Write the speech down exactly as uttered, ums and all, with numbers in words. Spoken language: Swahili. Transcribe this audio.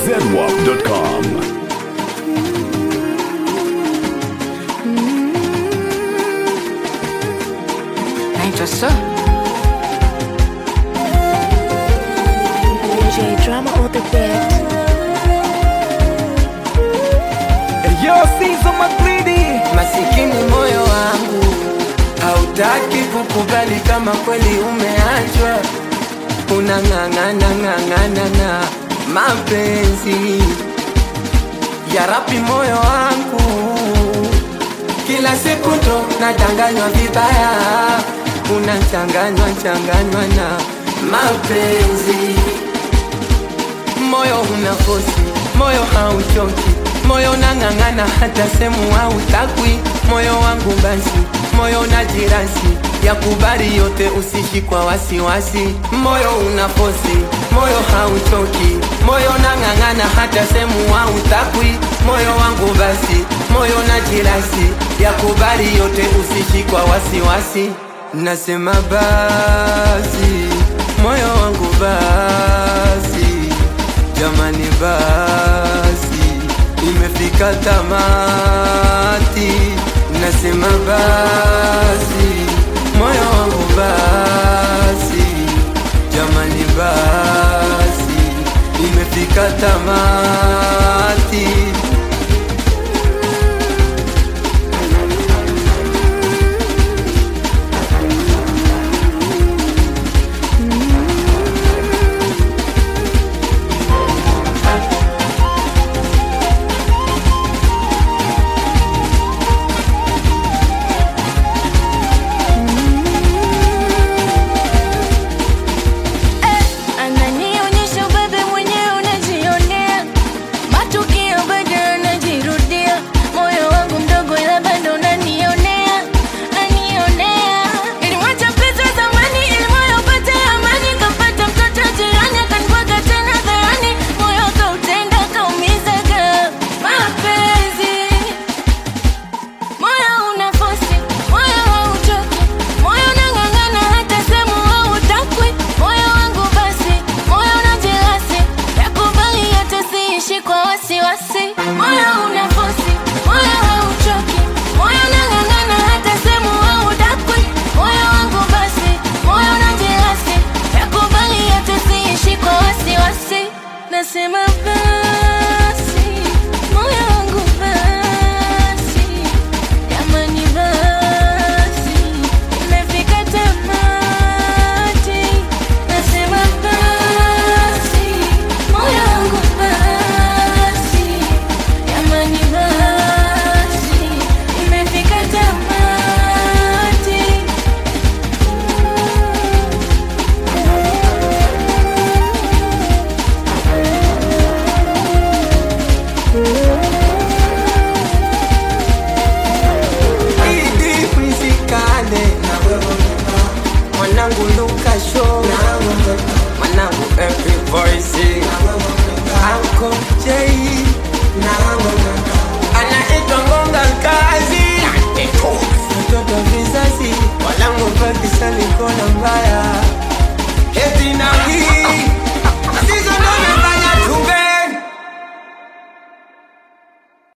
zedwap dot com. Naitwa So J Drama on the beat. Yo, Caesar Magridi. Masikini moyo wangu hautaki kukubali kama kweli umeachwa. Unang'ang'ana ng'ang'ana na mapenzi ya rapi moyo wangu. Kila siku ndo nadanganywa vibaya, unachanganywa changanywa na mapenzi. Moyo unafosi, moyo hauchoki, moyo nang'ang'ana hata semu hautakwi. Moyo wangu basi, moyo na jirasi ya kubali yote, usishi kwa wasiwasi. Moyo unafosi, moyo hauchoki, moyo nang'ang'ana hata semu hautakwi. Moyo wangu basi, moyo na jirasi ya kubali yote, usishi kwa wasiwasi. Nasema basi, moyo wangu basi, jamani basi, imefika tamati. Nasema basi, moyo wangu basi, jamani basi, imefika tamati. Ananionyesha ubebe mwenyewe unajionea, matukio bado yanajirudia. Moyo wangu mdogo ila bado unanionea, unanionea. Nilimwacha pesa zamani ili moyo upate amani, kapata mtoto jirani akanibwaga tena dharani. Moyo kautenda kaumizaga mapenzi. Moyo unafosi, moyo hauchoki, moyo unang'ang'ana hata semu hautakwi. Moyo wangu basi, moyo na jelasi yakubali yote, siishi kwa wasiwasi. Moyo unafosi, moyo hauchoki, moyo unang'ang'ana hata semu hautakwi. Moyo wangu basi, moyo na jelasi yakubali yote, siishi kwa wasiwasi. Nasema basi.